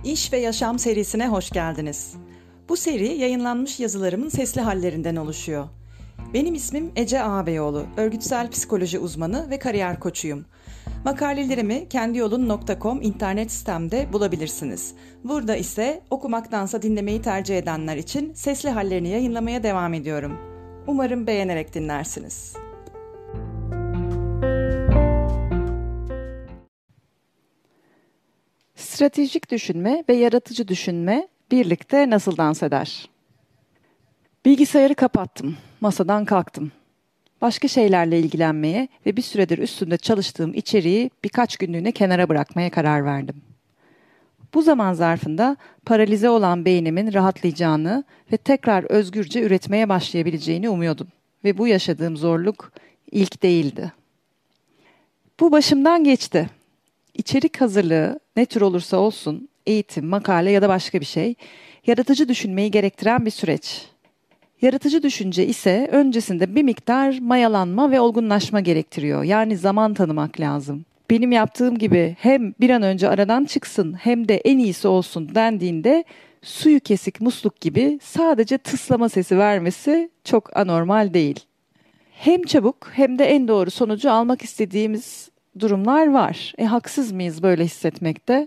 İş ve Yaşam serisine hoş geldiniz. Bu seri yayınlanmış yazılarımın sesli hallerinden oluşuyor. Benim ismim Ece Ağabeyoğlu, örgütsel psikoloji uzmanı ve kariyer koçuyum. Makalelerimi kendiyolun.com internet sitemde bulabilirsiniz. Burada ise okumaktansa dinlemeyi tercih edenler için sesli hallerini yayınlamaya devam ediyorum. Umarım beğenerek dinlersiniz. Stratejik düşünme ve yaratıcı düşünme birlikte nasıl dans eder? Bilgisayarı kapattım, masadan kalktım. Başka şeylerle ilgilenmeye ve bir süredir üstünde çalıştığım içeriği birkaç günlüğüne kenara bırakmaya karar verdim. Bu zaman zarfında paralize olan beynimin rahatlayacağını ve tekrar özgürce üretmeye başlayabileceğini umuyordum. Ve bu yaşadığım zorluk ilk değildi. Bu başımdan geçti. İçerik hazırlığı ne tür olursa olsun, eğitim, makale ya da başka bir şey, yaratıcı düşünmeyi gerektiren bir süreç. Yaratıcı düşünce ise öncesinde bir miktar mayalanma ve olgunlaşma gerektiriyor. Yani zaman tanımak lazım. Benim yaptığım gibi hem bir an önce aradan çıksın hem de en iyisi olsun dendiğinde suyu kesik musluk gibi sadece tıslama sesi vermesi çok anormal değil. Hem çabuk hem de en doğru sonucu almak istediğimiz durumlar var. Haksız mıyız böyle hissetmekte?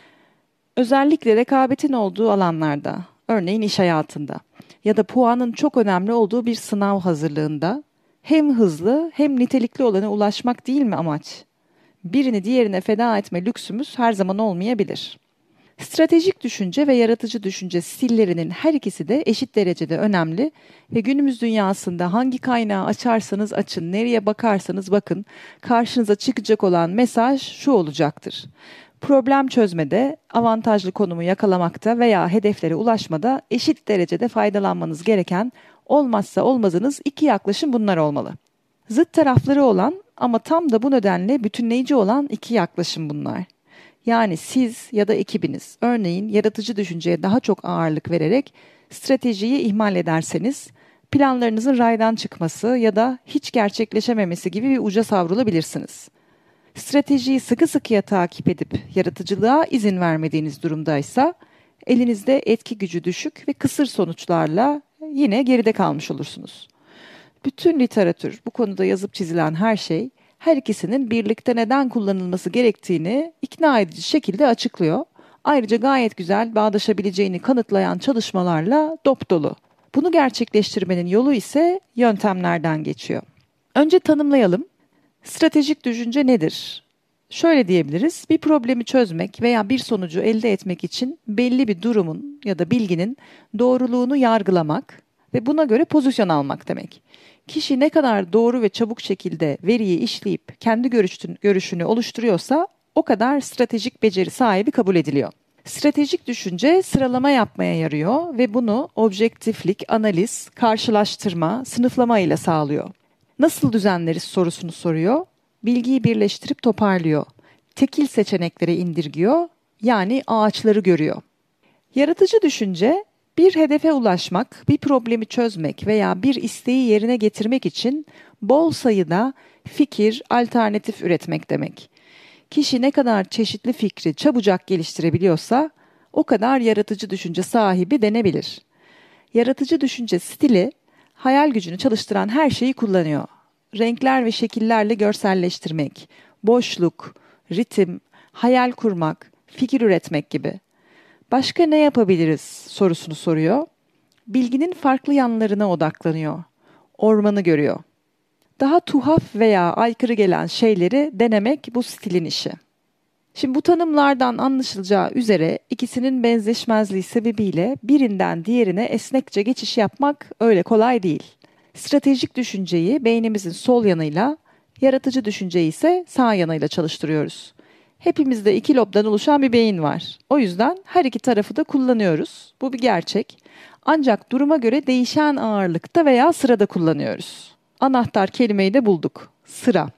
Özellikle rekabetin olduğu alanlarda, örneğin iş hayatında ya da puanın çok önemli olduğu bir sınav hazırlığında hem hızlı hem nitelikli olana ulaşmak değil mi amaç? Birini diğerine feda etme lüksümüz her zaman olmayabilir. Stratejik düşünce ve yaratıcı düşünce stillerinin her ikisi de eşit derecede önemli ve günümüz dünyasında hangi kaynağı açarsanız açın, nereye bakarsanız bakın, karşınıza çıkacak olan mesaj şu olacaktır. Problem çözmede, avantajlı konumu yakalamakta veya hedeflere ulaşmada eşit derecede faydalanmanız gereken olmazsa olmazınız iki yaklaşım bunlar olmalı. Zıt tarafları olan ama tam da bu nedenle bütünleyici olan iki yaklaşım bunlar. Yani siz ya da ekibiniz örneğin yaratıcı düşünceye daha çok ağırlık vererek stratejiyi ihmal ederseniz planlarınızın raydan çıkması ya da hiç gerçekleşememesi gibi bir uca savrulabilirsiniz. Stratejiyi sıkı sıkıya takip edip yaratıcılığa izin vermediğiniz durumdaysa elinizde etki gücü düşük ve kısır sonuçlarla yine geride kalmış olursunuz. Bütün literatür, bu konuda yazıp çizilen her şey, her ikisinin birlikte neden kullanılması gerektiğini ikna edici şekilde açıklıyor. Ayrıca gayet güzel bağdaşabileceğini kanıtlayan çalışmalarla dop dolu. Bunu gerçekleştirmenin yolu ise yöntemlerden geçiyor. Önce tanımlayalım. Stratejik düşünce nedir? Şöyle diyebiliriz, bir problemi çözmek veya bir sonucu elde etmek için belli bir durumun ya da bilginin doğruluğunu yargılamak ve buna göre pozisyon almak demek. Kişi ne kadar doğru ve çabuk şekilde veriyi işleyip kendi görüşünü oluşturuyorsa o kadar stratejik beceri sahibi kabul ediliyor. Stratejik düşünce sıralama yapmaya yarıyor ve bunu objektiflik, analiz, karşılaştırma, sınıflama ile sağlıyor. Nasıl düzenleriz sorusunu soruyor, bilgiyi birleştirip toparlıyor, tekil seçeneklere indirgiyor, yani ağaçları görüyor. Yaratıcı düşünce, bir hedefe ulaşmak, bir problemi çözmek veya bir isteği yerine getirmek için bol sayıda fikir, alternatif üretmek demek. Kişi ne kadar çeşitli fikri çabucak geliştirebiliyorsa o kadar yaratıcı düşünce sahibi denebilir. Yaratıcı düşünce stili hayal gücünü çalıştıran her şeyi kullanıyor. Renkler ve şekillerle görselleştirmek, boşluk, ritim, hayal kurmak, fikir üretmek gibi. Başka ne yapabiliriz sorusunu soruyor. Bilginin farklı yanlarına odaklanıyor. Ormanı görüyor. Daha tuhaf veya aykırı gelen şeyleri denemek bu stilin işi. Şimdi bu tanımlardan anlaşılacağı üzere ikisinin benzeşmezliği sebebiyle birinden diğerine esnekçe geçiş yapmak öyle kolay değil. Stratejik düşünceyi beynimizin sol yanıyla, yaratıcı düşünceyi ise sağ yanıyla çalıştırıyoruz. Hepimizde iki lobdan oluşan bir beyin var. O yüzden her iki tarafı da kullanıyoruz. Bu bir gerçek. Ancak duruma göre değişen ağırlıkta veya sırada kullanıyoruz. Anahtar kelimeyi de bulduk. Sıra.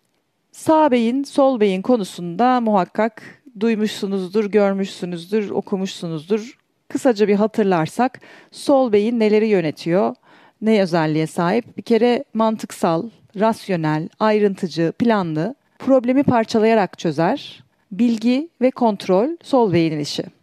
Sağ beyin, sol beyin konusunda muhakkak duymuşsunuzdur, görmüşsünüzdür, okumuşsunuzdur. Kısaca bir hatırlarsak sol beyin neleri yönetiyor, ne özelliğe sahip? Bir kere mantıksal, rasyonel, ayrıntıcı, planlı, problemi parçalayarak çözer. Bilgi ve kontrol sol beynin işi.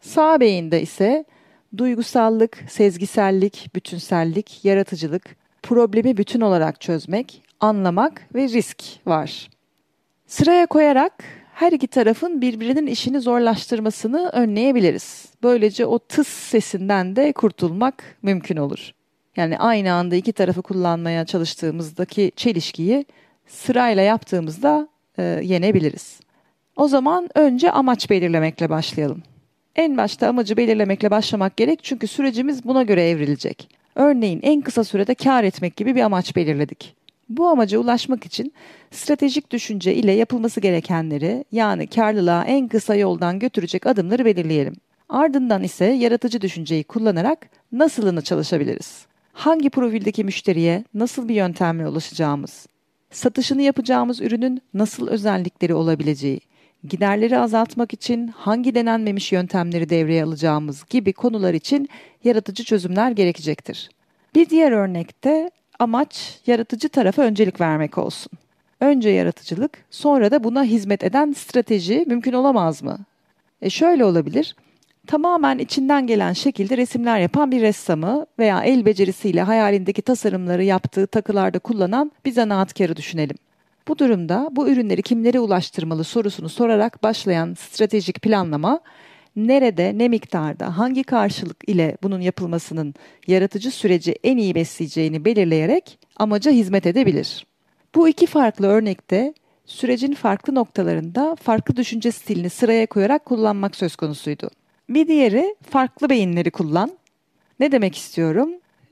Sağ beyinde ise duygusallık, sezgisellik, bütünsellik, yaratıcılık, problemi bütün olarak çözmek, anlamak ve risk var. Sıraya koyarak her iki tarafın birbirinin işini zorlaştırmasını önleyebiliriz. Böylece o tıs sesinden de kurtulmak mümkün olur. Yani aynı anda iki tarafı kullanmaya çalıştığımızdaki çelişkiyi sırayla yaptığımızda yenebiliriz. O zaman önce amaç belirlemekle başlayalım. En başta amacı belirlemekle başlamak gerek çünkü sürecimiz buna göre evrilecek. Örneğin en kısa sürede kâr etmek gibi bir amaç belirledik. Bu amaca ulaşmak için stratejik düşünce ile yapılması gerekenleri, yani kârlılığa en kısa yoldan götürecek adımları belirleyelim. Ardından ise yaratıcı düşünceyi kullanarak nasılını çalışabiliriz. Hangi profildeki müşteriye nasıl bir yöntemle ulaşacağımız, satışını yapacağımız ürünün nasıl özellikleri olabileceği, giderleri azaltmak için hangi denenmemiş yöntemleri devreye alacağımız gibi konular için yaratıcı çözümler gerekecektir. Bir diğer örnekte amaç yaratıcı tarafa öncelik vermek olsun. Önce yaratıcılık, sonra da buna hizmet eden strateji mümkün olamaz mı? Şöyle olabilir. Tamamen içinden gelen şekilde resimler yapan bir ressamı veya el becerisiyle hayalindeki tasarımları yaptığı takılarda kullanan bir zanaatkarı düşünelim. Bu durumda bu ürünleri kimlere ulaştırmalı sorusunu sorarak başlayan stratejik planlama, nerede, ne miktarda, hangi karşılık ile bunun yapılmasının yaratıcı süreci en iyi besleyeceğini belirleyerek amaca hizmet edebilir. Bu iki farklı örnekte sürecin farklı noktalarında farklı düşünce stilini sıraya koyarak kullanmak söz konusuydu. Bir diğeri farklı beyinleri kullan. Ne demek istiyorum?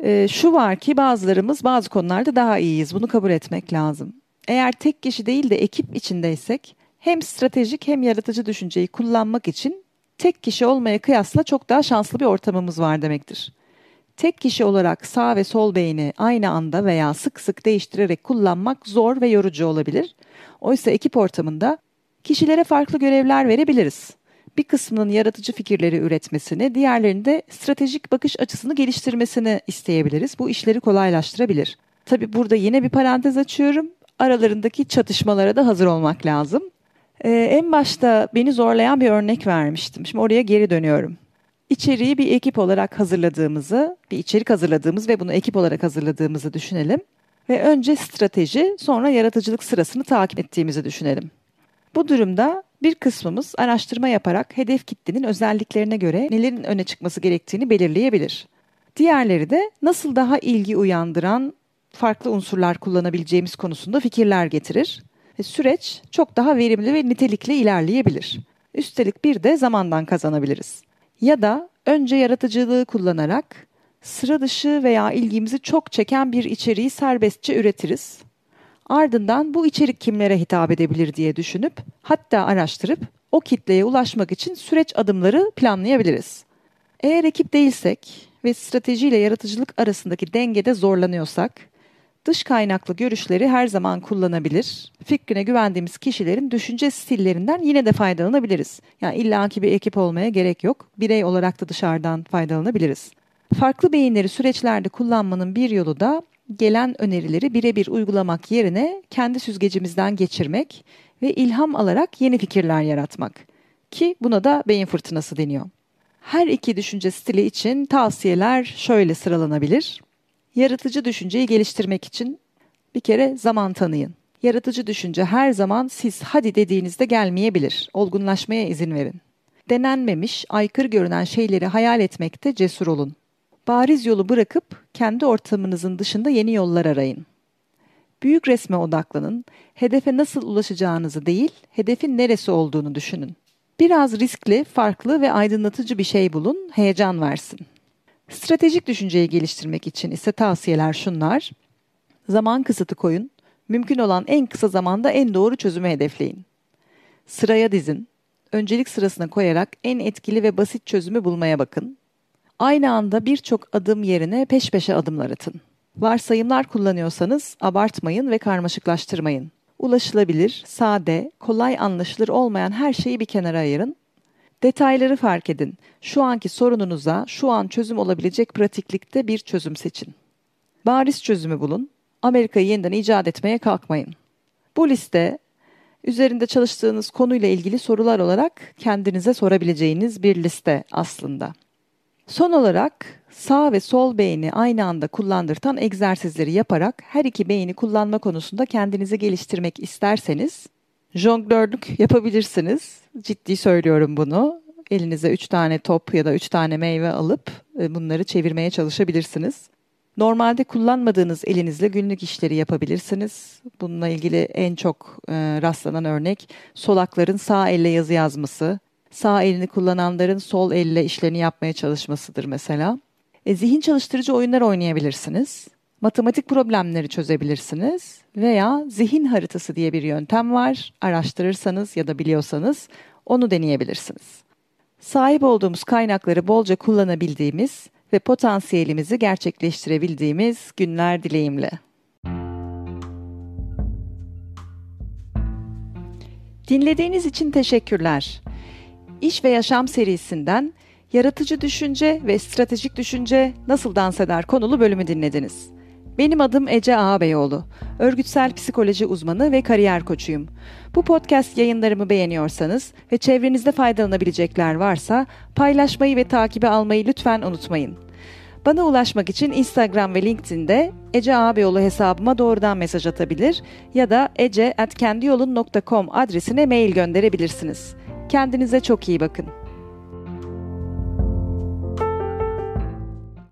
Şu var ki bazılarımız bazı konularda daha iyiyiz. Bunu kabul etmek lazım. Eğer tek kişi değil de ekip içindeysek hem stratejik hem yaratıcı düşünceyi kullanmak için tek kişi olmaya kıyasla çok daha şanslı bir ortamımız var demektir. Tek kişi olarak sağ ve sol beyni aynı anda veya sık sık değiştirerek kullanmak zor ve yorucu olabilir. Oysa ekip ortamında kişilere farklı görevler verebiliriz. Bir kısmının yaratıcı fikirleri üretmesini, diğerlerinin de stratejik bakış açısını geliştirmesini isteyebiliriz. Bu işleri kolaylaştırabilir. Tabii burada yine bir parantez açıyorum. Aralarındaki çatışmalara da hazır olmak lazım. En başta beni zorlayan bir örnek vermiştim. Şimdi oraya geri dönüyorum. İçeriği bir ekip olarak hazırladığımızı, bir içerik hazırladığımız ve bunu ekip olarak hazırladığımızı düşünelim. Ve önce strateji, sonra yaratıcılık sırasını takip ettiğimizi düşünelim. Bu durumda bir kısmımız araştırma yaparak hedef kitlenin özelliklerine göre nelerin öne çıkması gerektiğini belirleyebilir. Diğerleri de nasıl daha ilgi uyandıran farklı unsurlar kullanabileceğimiz konusunda fikirler getirir. Süreç çok daha verimli ve nitelikli ilerleyebilir. Üstelik bir de zamandan kazanabiliriz. Ya da önce yaratıcılığı kullanarak sıra dışı veya ilgimizi çok çeken bir içeriği serbestçe üretiriz. Ardından bu içerik kimlere hitap edebilir diye düşünüp, hatta araştırıp o kitleye ulaşmak için süreç adımları planlayabiliriz. Eğer ekip değilsek ve stratejiyle yaratıcılık arasındaki dengede zorlanıyorsak, dış kaynaklı görüşleri her zaman kullanabilir, fikrine güvendiğimiz kişilerin düşünce stillerinden yine de faydalanabiliriz. Yani illaki bir ekip olmaya gerek yok, birey olarak da dışarıdan faydalanabiliriz. Farklı beyinleri süreçlerde kullanmanın bir yolu da gelen önerileri birebir uygulamak yerine kendi süzgecimizden geçirmek ve ilham alarak yeni fikirler yaratmak. Ki buna da beyin fırtınası deniyor. Her iki düşünce stili için tavsiyeler şöyle sıralanabilir. Yaratıcı düşünceyi geliştirmek için bir kere zaman tanıyın. Yaratıcı düşünce her zaman siz hadi dediğinizde gelmeyebilir. Olgunlaşmaya izin verin. Denenmemiş, aykırı görünen şeyleri hayal etmekte cesur olun. Bariz yolu bırakıp kendi ortamınızın dışında yeni yollar arayın. Büyük resme odaklanın. Hedefe nasıl ulaşacağınızı değil, hedefin neresi olduğunu düşünün. Biraz riskli, farklı ve aydınlatıcı bir şey bulun, heyecan versin. Stratejik düşünceyi geliştirmek için ise tavsiyeler şunlar. Zaman kısıtı koyun. Mümkün olan en kısa zamanda en doğru çözümü hedefleyin. Sıraya dizin. Öncelik sırasına koyarak en etkili ve basit çözümü bulmaya bakın. Aynı anda birçok adım yerine peş peşe adımlar atın. Varsayımlar kullanıyorsanız abartmayın ve karmaşıklaştırmayın. Ulaşılabilir, sade, kolay anlaşılır olmayan her şeyi bir kenara ayırın. Detayları fark edin. Şu anki sorununuza şu an çözüm olabilecek pratiklikte bir çözüm seçin. Bariz çözümü bulun. Amerika'yı yeniden icat etmeye kalkmayın. Bu liste üzerinde çalıştığınız konuyla ilgili sorular olarak kendinize sorabileceğiniz bir liste aslında. Son olarak sağ ve sol beyni aynı anda kullandırtan egzersizleri yaparak her iki beyni kullanma konusunda kendinizi geliştirmek isterseniz jonglörlük yapabilirsiniz. Ciddi söylüyorum bunu. Elinize 3 tane top ya da 3 tane meyve alıp bunları çevirmeye çalışabilirsiniz. Normalde kullanmadığınız elinizle günlük işleri yapabilirsiniz. Bununla ilgili en çok rastlanan örnek solakların sağ elle yazı yazması, sağ elini kullananların sol elle işlerini yapmaya çalışmasıdır mesela. Zihin çalıştırıcı oyunlar oynayabilirsiniz. Matematik problemleri çözebilirsiniz veya zihin haritası diye bir yöntem var. Araştırırsanız ya da biliyorsanız onu deneyebilirsiniz. Sahip olduğumuz kaynakları bolca kullanabildiğimiz ve potansiyelimizi gerçekleştirebildiğimiz günler dileğimle. Dinlediğiniz için teşekkürler. İş ve Yaşam serisinden Yaratıcı Düşünce ve Stratejik Düşünce Nasıl Dans Eder konulu bölümü dinlediniz. Benim adım Ece Ağabeyoğlu. Örgütsel psikoloji uzmanı ve kariyer koçuyum. Bu podcast yayınlarımı beğeniyorsanız ve çevrenizde faydalanabilecekler varsa paylaşmayı ve takibe almayı lütfen unutmayın. Bana ulaşmak için Instagram ve LinkedIn'de Ece Ağabeyoğlu hesabıma doğrudan mesaj atabilir ya da ece@kendiyolun.com adresine mail gönderebilirsiniz. Kendinize çok iyi bakın.